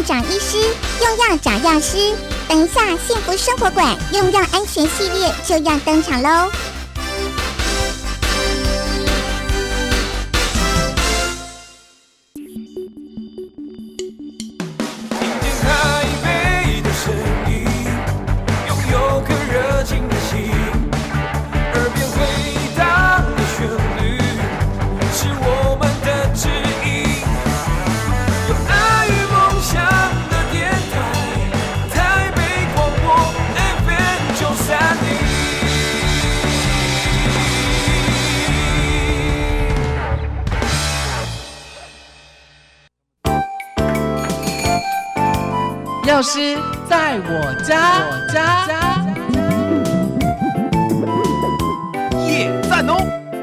找医师，用药找药师。等一下，幸福生活馆用药安全系列就要登场喽！ 药师在我家， 耶，赞哦！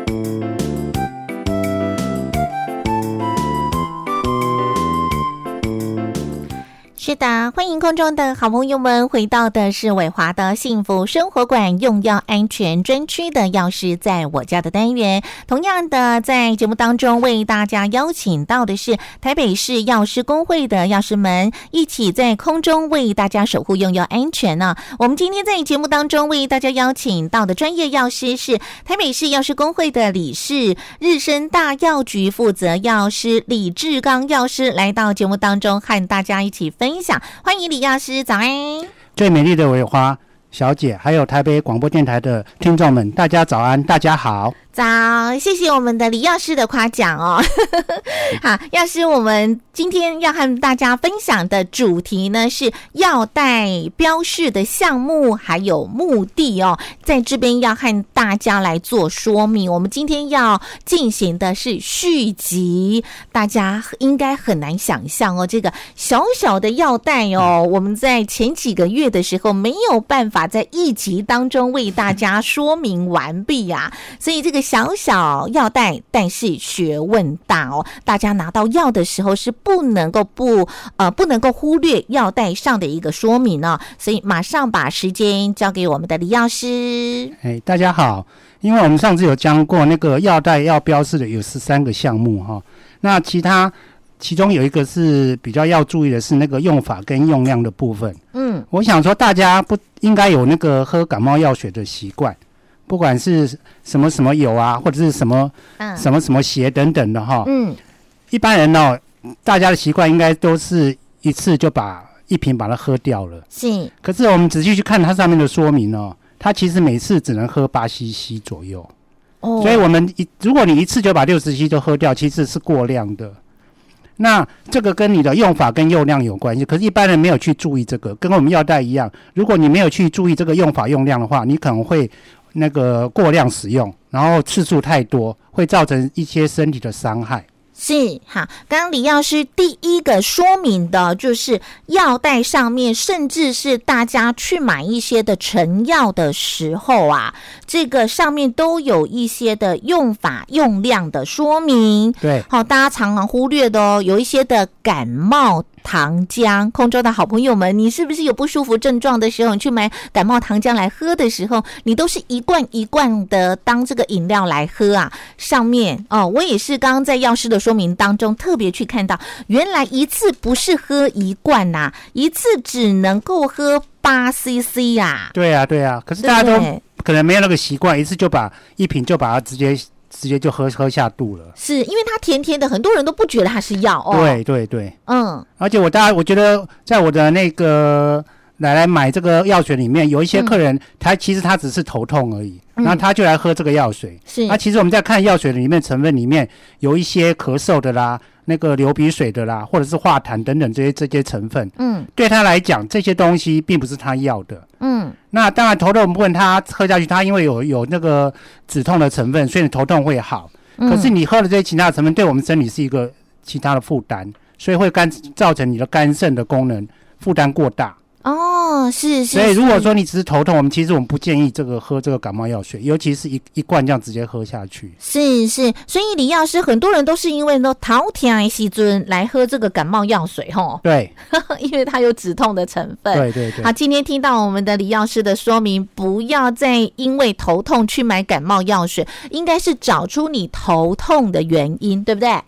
是的，欢迎空中的好朋友们回到的是伟华的幸福生活馆用药安全专区的药师在我家的单元。同样的，在节目当中为大家邀请到的是台北市药师公会的药师们，一起在空中为大家守护用药安全呢。我们今天在节目当中为大家邀请到的专业药师是台北市药师公会的理事，日升大药局负责药师李志刚药师来到节目当中和大家一起分享。欢迎李药师，早安！ 最美丽的伟华小姐，还有台北广播电台的听众们，大家早安，大家好。 早，谢谢我们的李药师的夸奖哦。好，药师，我们今天要和大家分享的主题呢是药袋标示的项目还有目的哦，在这边要和大家来做说明。我们今天要进行的是续集，大家应该很难想象哦，这个小小的药袋哦，我们在前几个月的时候没有办法在一集当中为大家说明完毕啊，所以这个小小药袋，但是学问大哦。大家拿到药的时候是不能够忽略药袋上的一个说明哦。所以马上把时间交给我们的李药师。 大家好，因为我们上次有讲过那个药袋要标示的有13个项目哈，那其中有一个是比较要注意的是那个用法跟用量的部分。我想说大家不应该有那个喝感冒药水的习惯。不管是什么什么油啊，或者是什么什么鞋等等的哈，一般人哦，大家的习惯应该都是一次就把一瓶把它喝掉了。是，可是我们仔细去看它上面的说明哦，它其实每次只能喝8cc 左右。所以如果你一次就把60cc 都喝掉，其实是过量的。那这个跟你的用法跟用量有关系，可是一般人没有去注意这个，跟我们药袋一样，如果你没有去注意这个用法用量的话，你可能会那个过量使用，然后次数太多，会造成一些身体的伤害。 是，好，刚刚李药师第一个说明的就是药袋上面，甚至是大家去买一些的成药的时候啊，这个上面都有一些的用法用量的说明。对，好，大家常常忽略的哦，有一些的感冒糖浆，空中的好朋友们，你是不是有不舒服症状的时候，你去买感冒糖浆来喝的时候，你都是一罐一罐的当这个饮料来喝啊？上面哦，我也是刚刚在药师的说明当中特别去看到，原来一次不是喝一罐啊，一次只能够喝8cc 啊。 对啊，可是大家都可能没有那个习惯，一次就把一瓶就把它直接就喝下肚了，是因为它甜甜的，很多人都不觉得它是药哦。 对，而且我觉得在我的那个来买这个药水里面，有一些客人其实他只是头痛而已，然后他就来喝这个药水。是，其实我们在看药水的里面成分里面有一些咳嗽的啦，那个流鼻水的啦，或者是化痰等等这些成分。对他来讲，这些东西并不是他要的。那当然头痛部分他喝下去，他因为有那个止痛的成分，所以你头痛会好。可是你喝了这些其他的成分，对我们身体是一个其他的负担，所以会造成你的肝肾的功能负担过大。哦，是，所以如果说你只是头痛，我们不建议喝这个感冒药水，尤其是一罐这样直接喝下去。是，所以李药师很多人都是因为头痛的时候来喝这个感冒药水齁。对，因为它有止痛的成分。对。好，今天听到我们的李药师的说明，不要再因为头痛去买感冒药水，应该是找出你头痛的原因，对不对？对。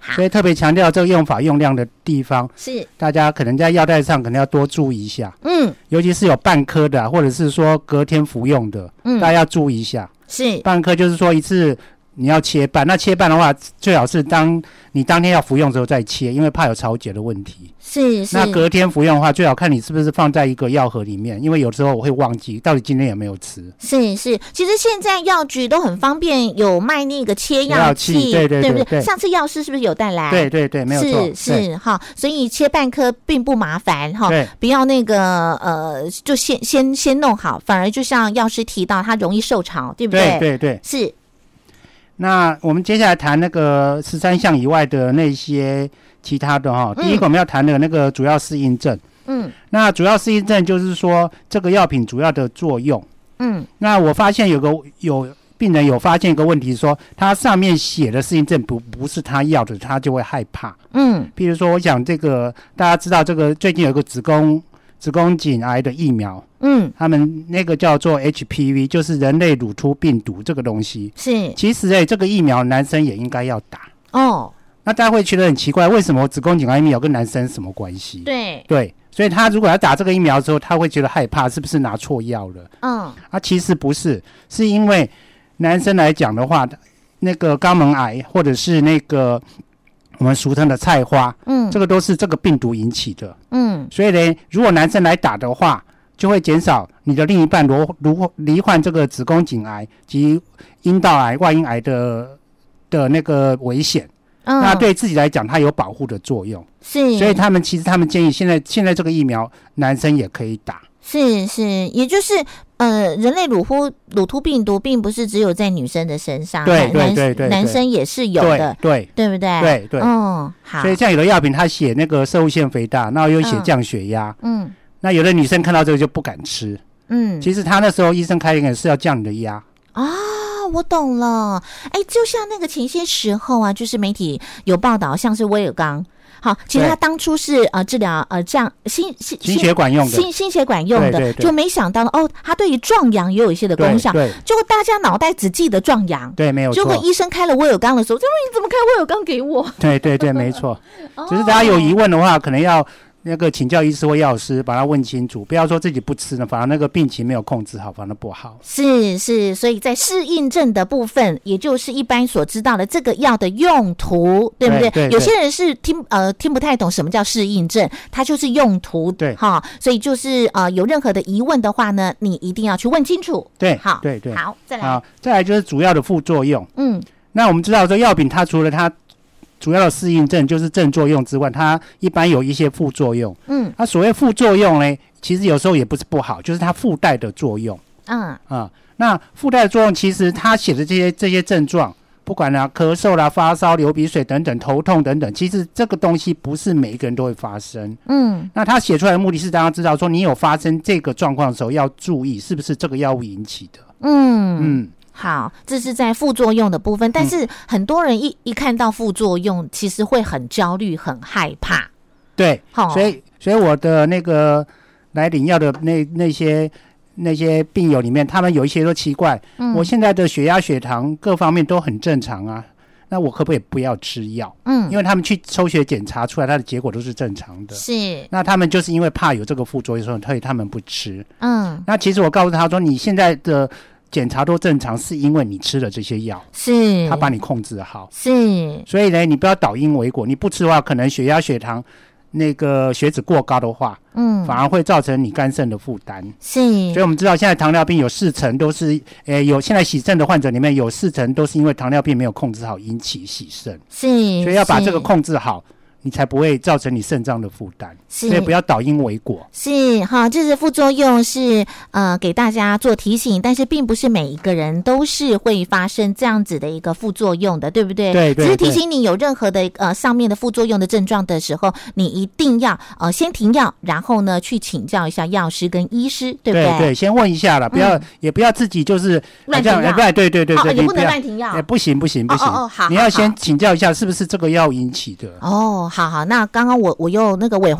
所以特别强调这个用法用量的地方， 是大家可能在药袋上可能要多注意一下。尤其是有半颗的或者是说隔天服用的，大家要注意一下。 是半颗就是说一次你要切半，那切半的话最好是你当天要服用的时候再切，因为怕有潮解的问题。 是那隔天服用的话，最好看你是不是放在一个药盒里面，因为有时候我会忘记到底今天有没有吃。 是，其实现在药局都很方便，有卖那个切药器，对不对？上次药师是不是有带来？ 对，没有错， 是哈，所以切半颗并不麻烦哈，不要那个就先弄好，反而就像药师提到，它容易受潮，对不对？对，是。 那我们接下来谈那个13项以外的那些其他的哈。第一个我们要谈的那个主要适应症。那主要适应症就是说这个药品主要的作用。那我发现有病人有发现一个问题，说他上面写的适应症不是他要的，他就会害怕。譬如说我想这个大家知道这个最近有一个子宫颈癌的疫苗，他们那个叫做 HPV， 就是人类乳突病毒这个东西。是，其实这个疫苗男生也应该要打。那大家会觉得很奇怪，为什么子宫颈癌疫苗跟男生什么关系？对，所以他如果要打这个疫苗的时候，他会觉得害怕，是不是拿错药了？其实不是，是因为男生来讲的话，那个肛门癌或者是那个我们俗称的菜花，这个都是这个病毒引起的。所以呢，如果男生来打的话，就会减少你的另一半如罹患这个子宫颈癌及阴道癌、外阴癌的那个危险。那对自己来讲，它有保护的作用。是，所以他们建议现在这个疫苗男生也可以打。 是，也就是人类乳突病毒并不是只有在女生的身上，对，男生也是有的，对不对？ 对，好。所以像有的药品它写那个攝護腺肥大，然后又写降血压，那有的女生看到这个就不敢吃，其实他那时候医生开给是要降你的压我懂了，就像那个前些时候啊，就是媒体有报道，像是威尔刚。好，其实他当初是治疗这样心血管用的， 心血管用的， 对， 就没想到他对于壮阳也有一些的功效。结果大家脑袋只记得壮阳， 对，没有错。 结果医生开了威尔刚的时候，就说你怎么开威尔刚给我？ 对，没错。只是大家有疑问的话，可能要那个请教医师或药师，把它问清楚，不要说自己不吃呢，反而那个病情没有控制好，反而不好。 是，所以在适应症的部分，也就是一般所知道的这个药的用途，对不对？对，有些人是听不太懂什么叫适应症，它就是用途，对哈。所以就是有任何的疑问的话呢，你一定要去问清楚。 对， 好， 对， 好，再来就是主要的副作用。那我们知道说药品它除了它主要的适应症就是正作用之外，它一般有一些副作用。那所谓副作用呢，其实有时候也不是不好，就是它附带的作用。那附带的作用，其实它写的这些症状，不管咳嗽啦、发烧、流鼻水等等、头痛等等，其实这个东西不是每一个人都会发生。那他写出来的目的是大家知道说，你有发生这个状况的时候要注意是不是这个药物引起的。 好，这是在副作用的部分，但是很多人一看到副作用，其实会很焦虑、很害怕。 对，所以我的那个来领药的那些病友里面，他们有一些都奇怪，我现在的血压、血糖各方面都很正常啊，那我可不可以不要吃药？因为他们去抽血检查出来，他的结果都是正常的。是，那他们就是因为怕有这个副作用，所以他们不吃。那其实我告诉他说，你现在的检查都正常，是因为你吃了这些药，是他把你控制好，是，所以呢，你不要倒因为果，你不吃的话，可能血压、血糖、那个血脂过高的话，反而会造成你肝肾的负担。是，所以我们知道现在糖尿病有40%都是，现在洗肾的患者里面有40%都是因为糖尿病没有控制好引起洗肾，是，所以要把这个控制好，你才不会造成你肾脏的负担，所以不要倒因为果。 是哈，这是副作用是给大家做提醒，但是并不是每一个人都是会发生这样子的一个副作用的，对不对？对，只是提醒你有任何的上面的副作用的症状的时候，你一定要先停药，然后呢去请教一下药师跟医师，对不对？ 对，先问一下啦，也不要自己就是乱停药， 对， 也不能乱停药， 不行，好，你要先请教一下是不是这个药引起的。 好，那刚刚我又那个伟华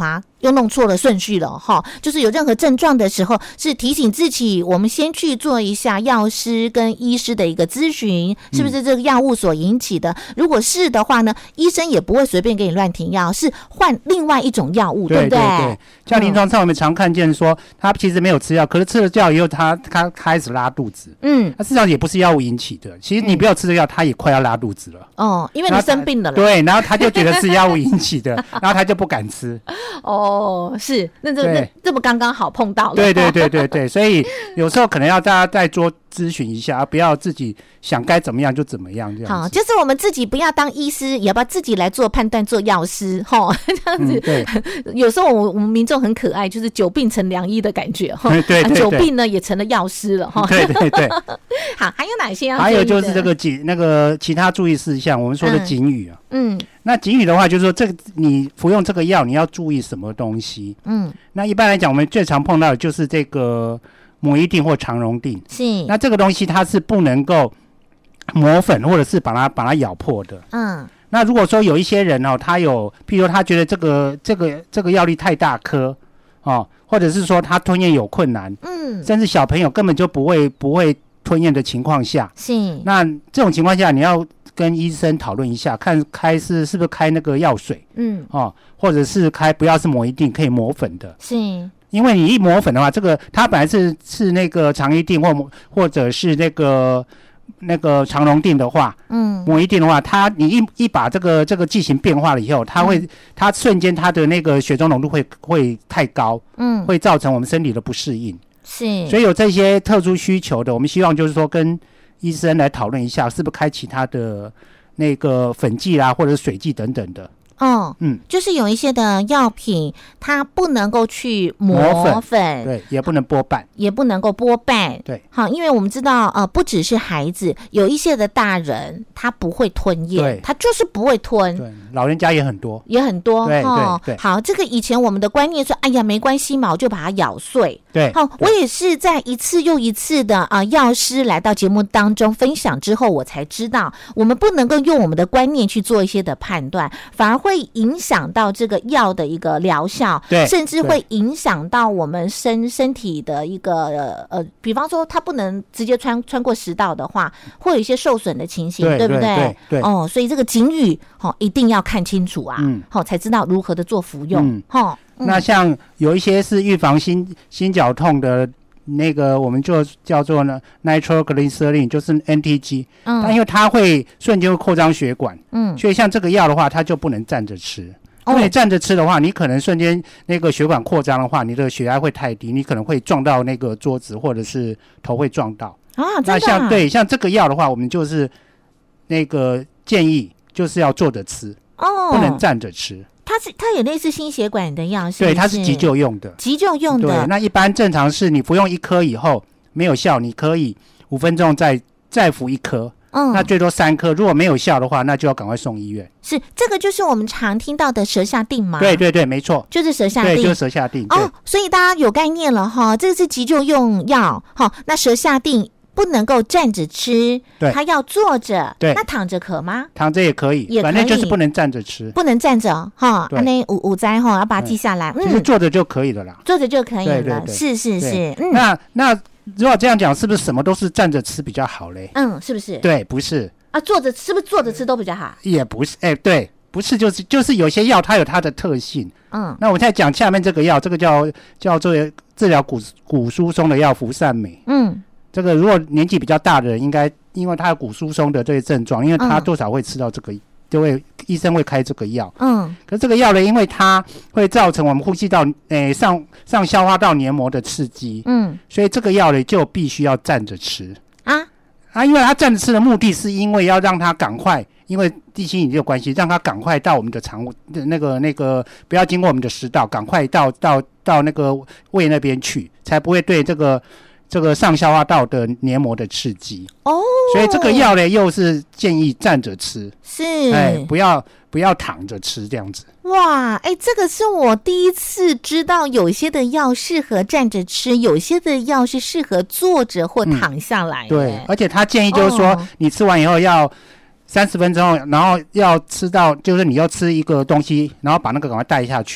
又弄错了顺序了哈，就是有任何症状的时候，是提醒自己，我们先去做一下药师跟医师的一个咨询，是不是这个药物所引起的？如果是的话呢，医生也不会随便给你乱停药，是换另外一种药物，对不对？ 对，像临床上我们常看见说，他其实没有吃药，可是吃了药以后，他开始拉肚子。那事实上也不是药物引起的，其实你不要吃这药，他也快要拉肚子了。 哦，因为你生病了啦。 对，然后他就觉得是药物引起的，然后他就不敢吃。 哦，是，那这么刚刚好碰到了。 对，所以有时候可能要大家再多咨询一下，不要自己想该怎么样就怎么样这样子。 好，就是我们自己不要当医师，也不要自己来做判断，做药师齁，这样子。 对， 有时候我们民众很可爱，就是久病成良医的感觉齁。 对， 久病呢也成了药师了齁。 对。 好，还有哪些要注意的？ 还有就是这个那个其他注意事项，我们说的警语啊。那警语的话，就是说这个你服用这个药，你要注意什么东西？那一般来讲，我们最常碰到的就是这个摩伊定或肠溶定。 是。 那这个东西它是不能够磨粉或者是把它咬破的。那如果说有一些人哦，他有，譬如说他觉得这个药力太大颗哦，或者是说他吞咽有困难，甚至小朋友根本就不会吞咽的情况下， 是。 那这种情况下，你要跟医生讨论一下，看是不是开那个药水，或者是不要是磨一定可以磨粉的，是。因为你一磨粉的话，这个它本来是那个肠一定或者是那个肠溶定的话，磨一定的话，你一把这个剂型变化了以后，它瞬间它的那个血中浓度会太高，会造成我们身体的不适应。是，所以有这些特殊需求的，我们希望就是说跟医生来讨论一下，是不是开其他的那个粉剂啦，或者水剂等等的。 就是有一些的药品，它不能够去磨粉， 对，也不能剥瓣， 也不能够剥瓣， 对。 好，因为我们知道，不只是孩子，有一些的大人他不会吞咽，他就是不会吞， 对，老人家也很多， 对。好，这个以前我们的观念说，哎呀，没关系嘛，我就把它咬碎， 对。 好，我也是在一次又一次的药师来到节目当中分享之后，我才知道，我们不能够用我们的观念去做一些的判断，反而会影响到这个药的一个疗效， 对， 甚至会影响到我们身体的一个比方说它不能直接穿过食道的话，会有一些受损的情形，对不对？ 对。 所以这个警语一定要看清楚啊，才知道如何的做服用。 那像有一些是预防心绞痛的。那个我们就叫做呢 nitroglycerin， 就是 NTG， 但因为它会瞬间会扩张血管，所以像这个药的话，它就不能站着吃。因为站着吃的话，你可能瞬间那个血管扩张的话，你的血压会太低，你可能会撞到那个桌子，或者是头会撞到。那像这个药的话，我们就是那个建议就是要坐着吃，不能站着吃。 它也类似心血管的药， 对，它是急救用的。对，那一般正常是你服用1颗以后没有效，你可以5分钟再服1颗。那最多3颗，如果没有效的话，那就要赶快送医院。 是，这个就是我们常听到的舌下定吗？ 对，没错， 就是舌下定， 对，就是舌下定。 所以大家有概念了哈，这个是急救用药哈。那舌下定不能够站着吃， 对， 他要坐着。 对， 那躺着可吗？ 躺着也可以，反正就是不能站着吃， 不能站着哈。那五灾哈，要把它记下来。 其实坐着就可以了啦， 坐着就可以了。是。 那如果这样讲，是不是什么都是站着吃比较好嘞？ 是不是？ 对，不是啊，坐着是不是坐着吃都比较好？ 也不是，对，不是，就是有些药它有它的特性。那我再讲下面这个药，这个叫做治疗骨疏松的药福善美。这个如果年纪比较大的人，应该因为他有骨疏松的这些症状，因为他多少会吃到这个，医生会开这个药。可是这个药呢，因为它会造成我们呼吸道上消化道黏膜的刺激，所以这个药呢就必须要站着吃因为它站着吃的目的是因为要让它赶快，因为地心引力的关系，让它赶快到我们的肠那个不要经过我们的食道，赶快到那个胃那边去，才不会对这个上消化道的黏膜的刺激。所以这个药呢又是建议站着吃， 是不要躺着吃这样子。 哇，这个是我第一次知道，有些的药适合站着吃，有些的药是适合坐着或躺下来。 对，而且他建议就是说，你吃完以后要30分钟，然后要吃到，就是你要吃一个东西，然后把那个赶快带下去。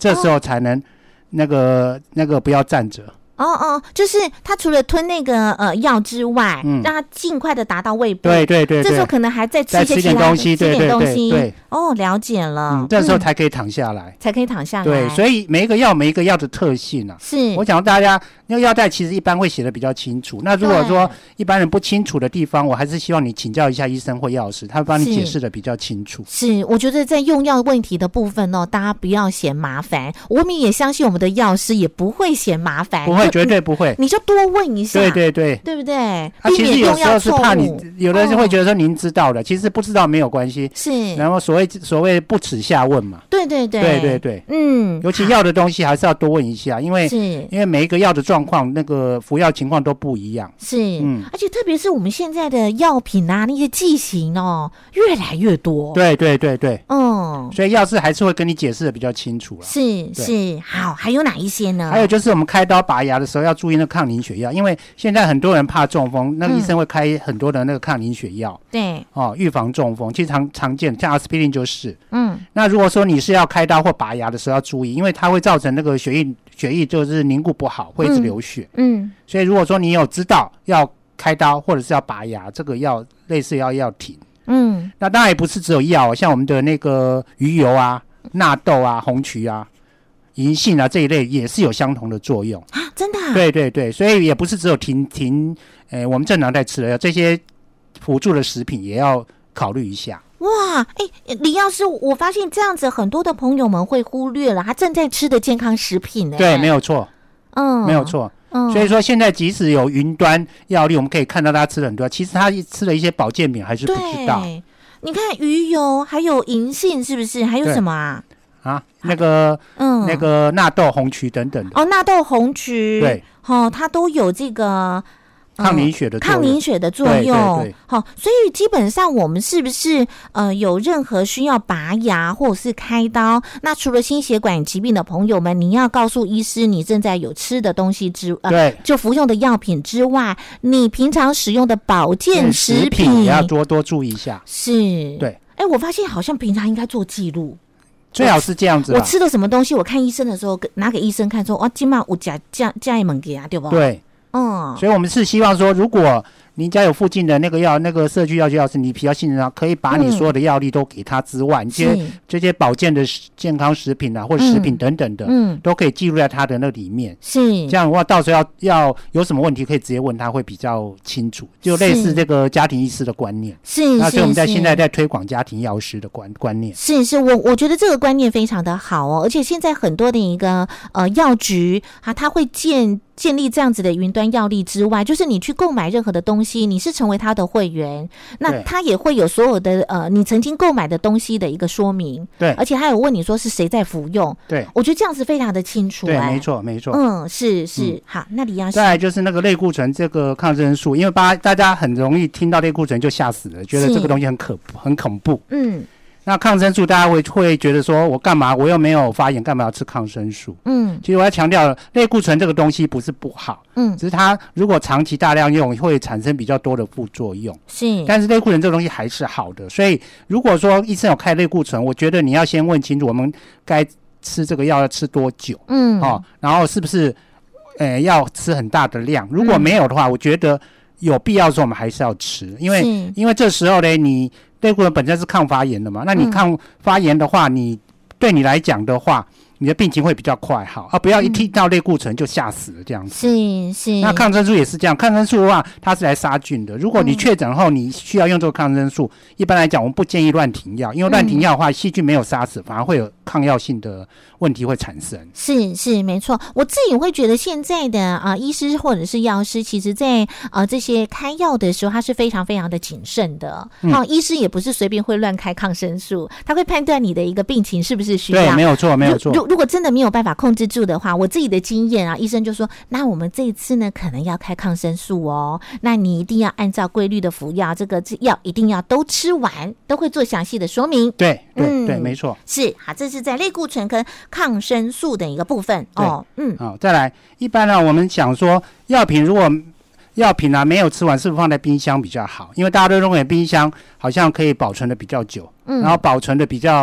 这时候才能那个不要站着。 就是他除了吞那个药之外，让他尽快的达到胃部。 对， 这时候可能还再吃一些其他的，吃点东西。对，了解了。 这时候才可以躺下来，对，所以每一个药的特性啊， 是我想大家那个药袋其实一般会写的比较清楚。那如果说一般人不清楚的地方，我还是希望你请教一下医生或药师，他会帮你解释的比较清楚。 是，我觉得在用药问题的部分大家不要嫌麻烦。我们也相信我们的药师也不会嫌麻烦， 不会，绝对不会。 你就多问一下， 对不对？ 其实有时候是怕你，有的人会觉得说您知道的，其实不知道没有关系。 是， 然后所谓不耻下问嘛。对，尤其药的东西还是要多问一下，因为每一个药的状况，那个服药情况都不一样。 是，而且特别是我们现在的药品啊，那些剂型越来越多。 对，所以药师还是会跟你解释的比较清楚了。 是，好，还有哪一些呢？ 还有就是我们开刀拔牙的时候要注意那个抗凝血药，因为现在很多人怕中风，那个医生会开很多的那个抗凝血药， 对， 预防中风，其实常见，像阿司匹林就是。那如果说你是要开刀或拔牙的时候要注意，因为它会造成那个血液就是凝固不好，会一直流血。所以如果说你有知道要开刀或者是要拔牙，这个药类似要停。那当然也不是只有药，像我们的那个鱼油啊、纳豆啊、红曲啊、银杏啊这一类也是有相同的作用啊，真的啊？ 对，所以也不是只有停我们正常在吃的药，这些辅助的食品也要考虑一下。 哇，李药师，我发现这样子很多的朋友们会忽略了他正在吃的健康食品。 对，没有错，没有错。所以说现在即使有云端药力，我们可以看到他吃了很多，其实他吃了一些保健品还是不知道。 你看鱼油还有银杏是不是？还有什么啊？ 那个纳豆、红曲等等的。 纳豆、红曲， 对， 它都有这个抗凝血的作用。对， 所以基本上我们是不是有任何需要拔牙或者是开刀，那除了心血管疾病的朋友们，你要告诉医师你正在有吃的东西对， 就服用的药品之外，你平常使用的保健食品也要多注意一下。 是， 对。 我发现好像平常应该做记录。 最好是这样子。 我吃了什么东西，我看医生的时候拿给医生看，说今晚有加一门给啊，对吧？ 对。所以我们是希望说，如果您家有附近的那个社区药局药师，你比较信任他，可以把你所有的药力都给他之外，这些保健的健康食品啊，或者食品等等的，都可以记录在他的那里面。 是这样的话，到时候要有什么问题，可以直接问他，会比较清楚。就类似这个家庭医师的观念。那所以我们现在在推广家庭药师的观念。 是，我觉得这个观念非常的好而且现在很多的一个药局他会建立这样子的云端药力之外，就是你去购买任何的东西，你是成为他的会员，那他也会有所有的你曾经购买的东西的一个说明。 对， 而且还有问你说是谁在服用。 对， 我觉得这样子非常的清楚。 对，没错。 是。好，那李药师， 再来就是那个类固醇这个抗生素，因为大家很容易听到类固醇就吓死了，觉得这个东西很恐怖。那抗生素大家会觉得说，我干嘛？我又没有发炎，干嘛要吃抗生素？其实我要强调，类固醇这个东西不是不好，只是它如果长期大量用，会产生比较多的副作用。 是， 但是类固醇这个东西还是好的，所以如果说医生有开类固醇，我觉得你要先问清楚，我们该吃这个药要吃多久？然后是不是要吃很大的量？如果没有的话，我觉得有必要的时候我们还是要吃，因为这时候呢，你类固醇本身是抗发炎的嘛，那你抗发炎的话，对你来讲的话，你的病情会比较快好不要一听到类固醇就吓死了这样子。 是。 那抗生素也是这样，抗生素的话，它是来杀菌的。如果你确诊后你需要用这个抗生素，一般来讲我们不建议乱停药，因为乱停药的话，细菌没有杀死，反而会有抗药性的问题会产生。 是没错，我自己会觉得现在的医师或者是药师，其实在这些开药的时候，他是非常非常的谨慎的。医师也不是随便会乱开抗生素，他会判断你的一个病情是不是需要。 对，没有错。 如果真的没有办法控制住的话，我自己的经验医生就说，那我们这一次呢，可能要开抗生素哦，那你一定要按照规律的服药，这个药一定要都吃完，都会做详细的说明。 对，没错。 是好，这是在类固醇跟抗生素的一个部分好，再来，一般呢，我们想说药品如果没有吃完，是不是放在冰箱比较好？因为大家都认为冰箱好像可以保存的比较久，然后保存的比较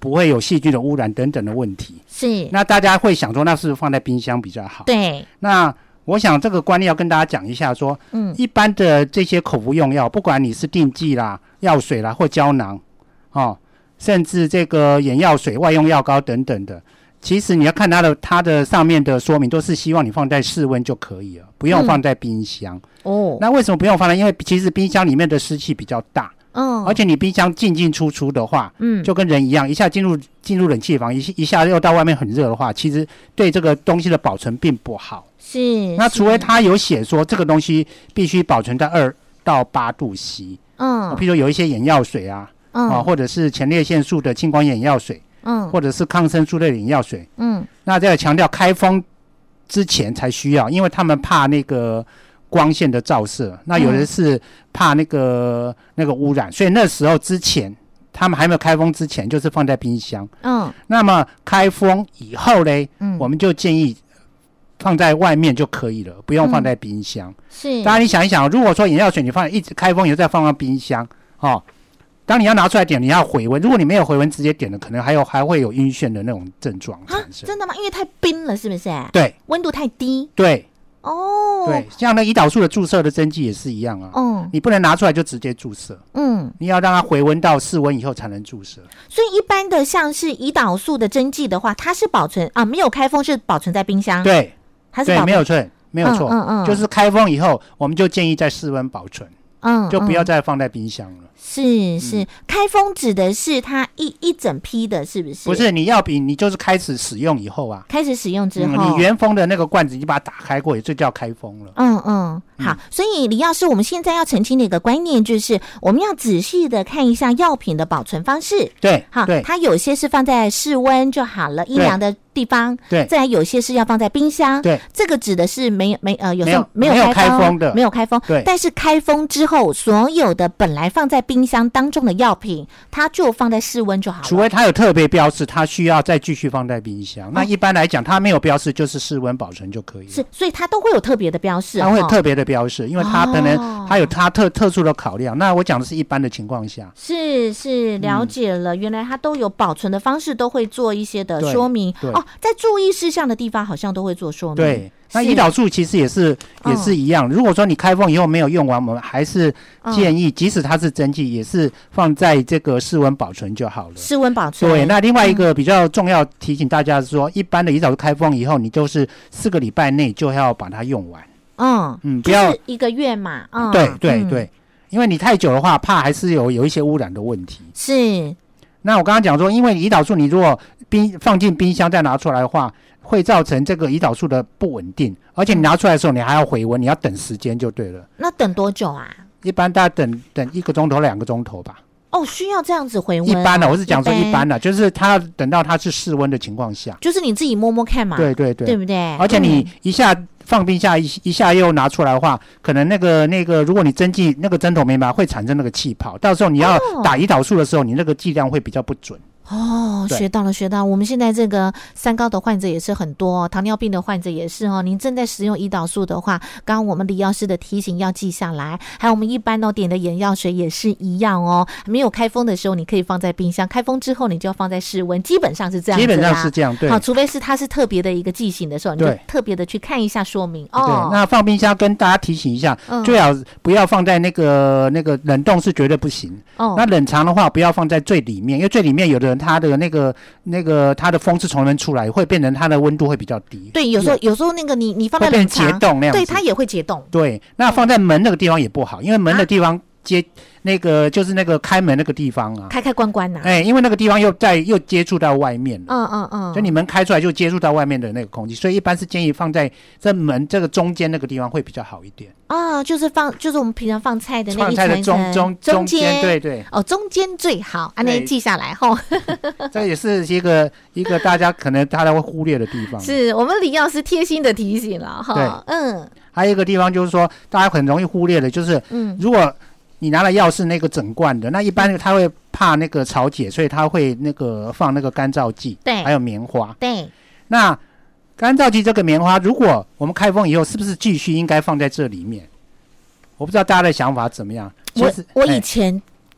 不会有细菌的污染等等的问题。 是， 那大家会想说，那是不是放在冰箱比较好？ 对。 那我想这个观念要跟大家讲一下说，一般的这些口服用药，不管你是定剂啦、药水啦或胶囊，甚至这个眼药水、外用药膏等等的，其实你要看它的上面的说明，都是希望你放在室温就可以了，不用放在冰箱。那为什么不用放呢？因为其实冰箱里面的湿气比较大。而且你冰箱进进出出的话，就跟人一样，一下进入冷气房，一下又到外面很热的话，其实对这个东西的保存并不好。 是。 那除非它有写说这个东西必须保存在2到8度C。譬如说有一些眼药水啊，或者是前列腺素的青光眼药水，或者是抗生素类的眼药水，那这个强调开封之前才需要，因为他们怕那个光线的照射，那有的是怕那个污染，所以那时候之前他们还没有开封之前就是放在冰箱。那么开封以后呢，我们就建议放在外面就可以了，不用放在冰箱。是。当然你想一想，如果说眼药水你放一直开封以后再放到冰箱，当你要拿出来点，你要回温，如果你没有回温直接点了，可能还会有晕眩的那种症状产生。 真的吗？因为太冰了是不是？ 对， 温度太低。 对。对，像那胰岛素的注射的针剂也是一样啊。你不能拿出来就直接注射。你要让它回温到室温以后才能注射。 所以一般的像是胰岛素的针剂的话，它是保存没有开封，是保存在冰箱。 对， 它是保存， 对，没有错。就是开封以后，我们就建议在室温保存。就不要再放在冰箱了。 是，开封指的是它一整批的，是不是？ 不是，你就是开始使用以后啊， 开始使用之后， 你原封的那个罐子，你把它打开过，这叫开封了。 好，所以李药师，我们现在要澄清的一个观念就是，我们要仔细的看一下药品的保存方式。 对， 好，它有些是放在室温就好了，阴凉的地方。对，再来有些是要放在冰箱。对，这个指的是有时候没有开封的，没有开封。对，但是开封之后，所有的本来放在冰箱当中的药品，它就放在室温就好了。 除非它有特别标示，它需要再继续放在冰箱。那一般来讲，它没有标示，就是室温保存就可以了。 是，所以它都会有特别的标示。 它会有特别的标示，因为它可能它有它特殊的考量。那我讲的是一般的情况下。 是，了解了。原来它都有保存的方式，都会做一些的说明。在注意事项的地方好像都会做说明。 对，那胰岛素其实也是一样。如果说你开封以后没有用完，我们还是建议，即使它是针剂，也是放在这个室温保存就好了。 室温保存。 对，那另外一个比较重要提醒大家是说，一般的胰岛素开封以后，你就是4个礼拜内就要把它用完。 不要就是1个月嘛。 对，因为你太久的话，怕还是有一些污染的问题。 是。 那我刚刚讲说，因为胰岛素你如果放进冰箱再拿出来的话，会造成这个胰岛素的不稳定，而且你拿出来的时候你还要回温，你要等时间就对了。 那等多久啊？ 一般大概等1个钟头2个钟头吧。 需要这样子回温。 一般的，我是讲说一般的，就是它等到它是室温的情况下， 就是你自己摸摸看嘛。对，对不对？ 而且你一下放冰下一下又拿出来的话，可能那个如果你针剂那个针头没拔，会产生那个气泡，到时候你要打胰岛素的时候，你那个剂量会比较不准。 学到了。我们现在这个三高的患者也是很多，糖尿病的患者也是您正在使用胰岛素的话，刚刚我们李药师的提醒要记下来。还有我们一般点的眼药水也是一样没有开封的时候你可以放在冰箱，开封之后你就要放在室温，基本上是这样子。 基本上是这样，对。 好，除非是它是特别的一个剂型的时候，你就特别的去看一下说明。 对，那放冰箱跟大家提醒一下，最好不要放在那个冷冻是绝对不行。那冷藏的话不要放在最里面，因为最里面有的人他的那个它的风是从那边出来，会变成它的温度会比较低。对，有时候那个你放在冷藏会变结冻那样子。对，它也会结冻。对，那放在门那个地方也不好，因为门的地方就是那个开门那个地方啊，开关关啊。因为那个地方又接触到外面了。就你门开出来就接触到外面的那个空气，所以一般是建议放在这门这个中间那个地方会比较好一点。就是我们平常放菜的那一层一层中间。对。中间最好，那记下来后。这也是一个大家可能大家会忽略的地方。是我们李药师贴心的提醒了哈。还有一个地方就是说，大家很容易忽略的，就是如果你拿了药是那个整罐的，那一般他会怕那个潮解，所以他会放那个干燥剂，对，还有棉花。对，那干燥剂这个棉花，如果我们开封以后，是不是继续应该放在这里面？我不知道大家的想法怎么样。我以前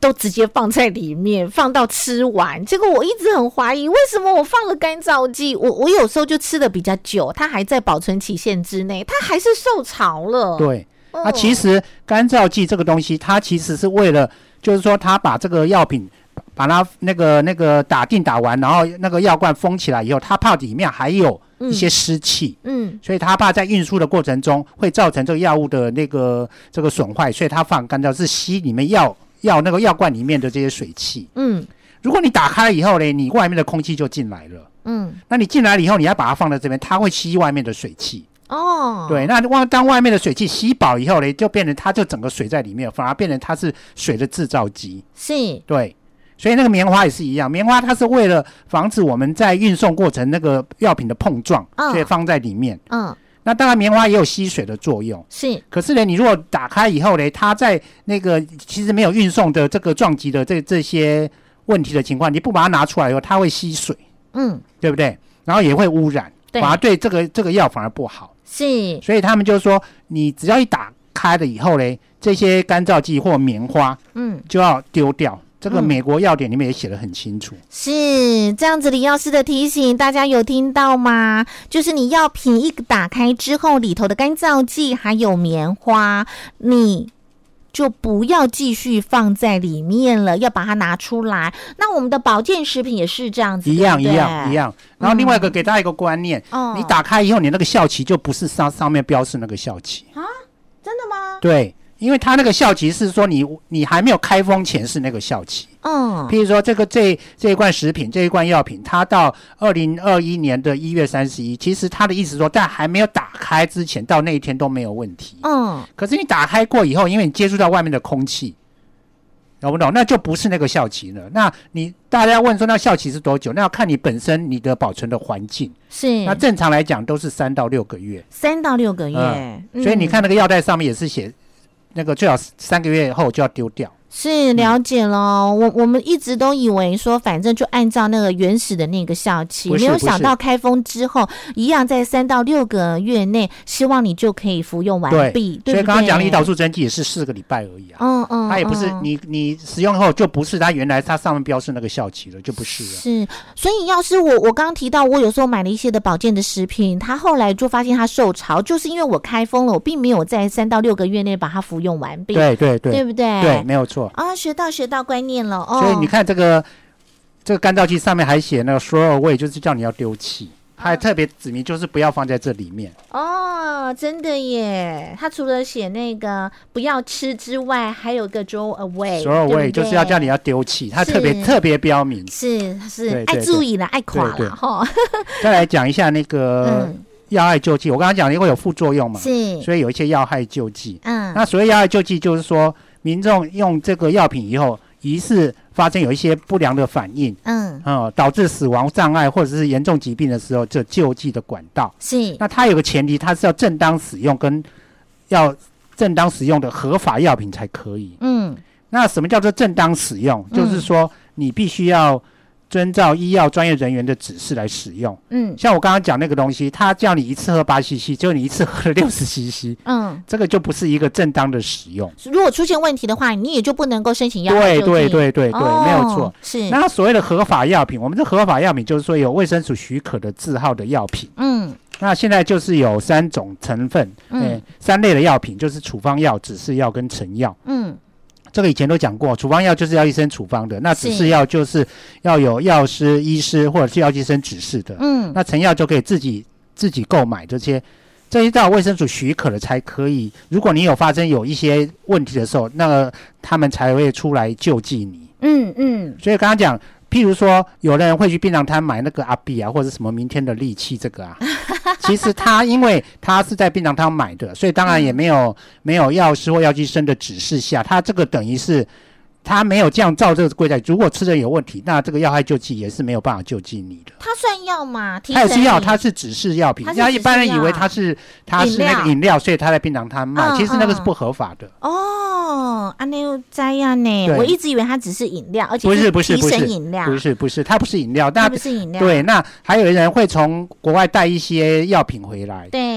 都直接放在里面，放到吃完。结果我一直很怀疑，为什么我放了干燥剂，我有时候就吃的比较久，它还在保存期限之内，它还是受潮了。 对，那其实干燥剂这个东西，它其实是为了，就是说它把这个药品把它那个打完，然后那个药罐封起来以后，它怕里面还有一些湿气，所以他怕在运输的过程中会造成这个药物的这个损坏，所以他放干燥是吸里面药那个药罐里面的这些水汽。如果你打开了以后呢，你外面的空气就进来了。那你进来了以后，你要把它放在这边，它会吸外面的水汽。对，那当外面的水汽吸饱以后呢，就变成它就整个水在里面，反而变成它是水的制造机。 是， 对。所以那个棉花也是一样，棉花它是为了防止我们在运送过程那个药品的碰撞，所以放在里面。那当然棉花也有吸水的作用， 是。 可是呢，你如果打开以后呢，它在那个其实没有运送的这个撞击的这些问题的情况，你不把它拿出来以后，它会吸水，对不对？然后也会污染，反而对这个药反而不好。 是。 所以他们就说，你只要一打开了以后呢，这些干燥剂或棉花，就要丢掉。这个美国药典里面也写得很清楚。 是这样子，李药师的提醒大家有听到吗？就是你药品一打开之后，里头的干燥剂还有棉花，你就不要继续放在里面了，要把它拿出来。那我们的保健食品也是这样子， 一样。然后另外一个给大家一个观念，你打开以后，你那个效期就不是上面标示那个效期啊？ 真的吗？ 对。因为它那个效期是说你还没有开封前是那个效期，譬如说这一罐食品，这一罐药品，它到2021年的1月31，其实它的意思说，在还没有打开之前，到那一天都没有问题。可是你打开过以后，因为你接触到外面的空气，懂不懂？那就不是那个效期了。那大家问说那效期是多久？那要看你本身你的保存的环境。 是。 那正常来讲都是3到6个月。 3到6个月。 所以你看那个药袋上面也是写。那个最好3个月后就要丢掉。 是，了解了。我们一直都以为说，反正就按照那个原始的那个效期，没有想到开封之后，一样在3到6个月内，希望你就可以服用完毕。对， 所以刚刚讲胰岛素针剂也是4个礼拜而已啊。它也不是你使用后就不是它原来它上面标示那个效期了，就不是了。 是，所以要是我刚刚提到，我有时候买了一些的保健的食品，它后来就发现它受潮，就是因为我开封了，我并没有在3到6个月内把它服用完毕。 对，对不对？ 对，没有错。 学到观念了。 所以你看这个干燥剂上面还写那个 throw away， 就是叫你要丢弃，还特别指明就是不要放在这里面。 真的耶！他除了写那个不要吃之外，还有个 throw away， 就是要叫你要丢弃，他特别标明。 是，爱注意了，爱垮了哈。 再来讲一下那个药害救济，我刚刚讲因为有副作用嘛，所以有一些药害救济。那所谓药害救济就是说，民众用这个药品以后，疑似发生有一些不良的反应，导致死亡障碍或者是严重疾病的时候，这救济的管道是。 那它有个前提，它是要正当使用跟要正当使用的合法药品才可以。那什么叫做正当使用？就是说你必须要遵照医药专业人员的指示来使用。像我刚刚讲那个东西，他叫你一次喝8cc， 结果你一次喝了60cc，这个就不是一个正当的使用。 如果出现问题的话，你也就不能够申请药害救济。 对，没有错。 是。 那所谓的合法药品，我们的合法药品就是说有卫生署许可的字号的药品。那现在就是有3种成分，3类的药品，就是处方药、指示药跟成药。这个以前都讲过，处方药就是要医生处方的，那指示药就是要有药师、医师或者是药剂师指示的。那成药就可以自己购买这些到卫生署许可了才可以。如果你有发生有一些问题的时候，那他们才会出来救济你。所以刚刚讲，譬如说有的人会去槟榔摊买那个阿比啊，或者什么明天的利器这个啊，其实因为他是在槟榔摊买的，所以当然也没有药师或药剂师的指示下，他这个等于是他没有这样照这个规则，如果吃的有问题，那这个药害救济也是没有办法救济你的。 它算药吗？ 它也是药，它是指示药品。那一般人以为它是那个饮料，所以他在槟榔摊卖，其实那个是不合法的。 安内在呀呢，我一直以为它只是饮料，而且不是提神饮料， 不是，它不是饮料， 它不是饮料。 对，那还有人会从国外带一些药品回来， 对，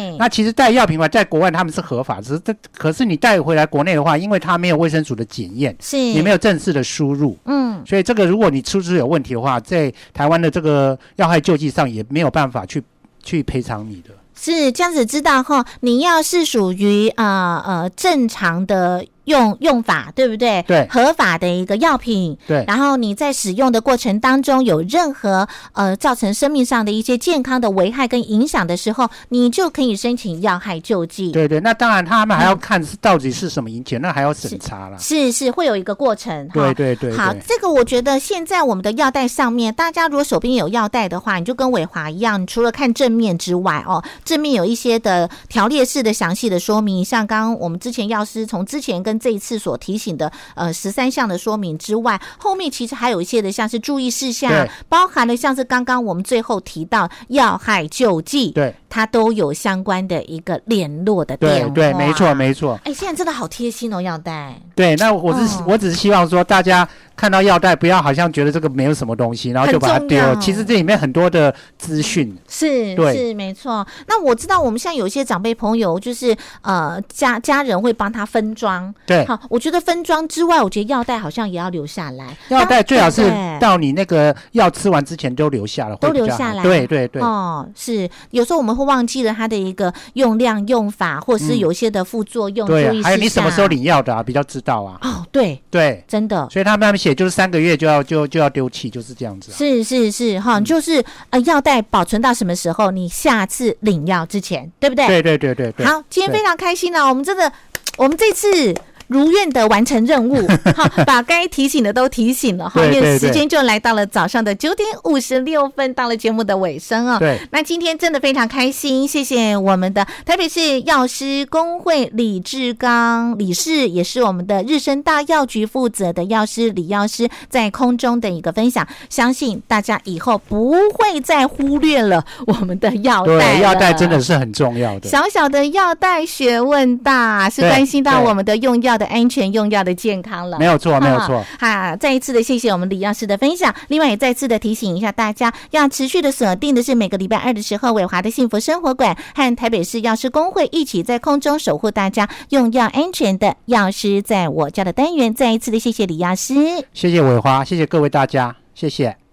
那其实带药品在国外他们是合法，可是你带回来国内的话，因为它没有卫生署的检验，也没有正式的输入，所以这个如果你出资有问题的话，在台湾的这个药害救济上也没有办法去赔偿你的。 是这样子，知道哈？你要是属于正常的用法，对不对？ 对， 合法的一个药品。 对， 然后你在使用的过程当中有任何造成生命上的一些健康的危害跟影响的时候，你就可以申请药害救济。 对对，那当然他们还要看到底是什么引起，那还要审查啦。 是会有一个过程。 对对对。 好，这个我觉得现在我们的药袋上面，大家如果手边有药袋的话，你就跟伟华一样，除了看正面之外正面有一些的条列式的详细的说明，像刚刚我们之前药师从之前跟这一次所提醒的13项的说明之外，后面其实还有一些的像是注意事项，包含了像是刚刚我们最后提到药害救济， 对， 它都有相关的一个联络的电话。 对，没错没错。 现在真的好贴心药袋。 对，那我只是希望说大家看到药袋不要好像觉得这个没有什么东西，然后就把它丢，其实这里面很多的资讯。 是没错。那我知道我们现在有一些长辈朋友就是家人会帮他分装。 对， 好，我觉得分装之外，我觉得药袋好像也要留下来。 药袋最好是到你那个药吃完之前都留下了， 都留下来。 对对对。 是有时候我们会忘记了它的一个用量用法，或是有一些的副作用。 对，还有你什么时候领药的比较知道啊。 对， 真的。所以他们写就是3个月就要丢弃，就是这样子。 是哈，就是药袋保存到什么时候？你下次领药之前，对不对？ 对。 好，今天非常开心我们这次如愿的完成任务，把该提醒的都提醒了哈，因为时间就来到了早上的9点56分，到了节目的尾声对， 那今天真的非常开心，谢谢我们的台北市药师公会李志刚理事，也是我们的日升大药局负责的药师李药师在空中的一个分享，相信大家以后不会再忽略了我们的药袋了。 对，药袋真的是很重要的。 小小的药袋学问大，是关心到我们的用药的安全，用药的健康了。 没有错。 再一次的谢谢我们李药师的分享，另外也再次的提醒一下大家，要持续的锁定的是每个礼拜2的时候，伟华的幸福生活馆和台北市药师公会一起在空中守护大家用药安全的药师在我家的单元。再一次的谢谢李药师， 谢谢伟华，谢谢各位大家，谢谢。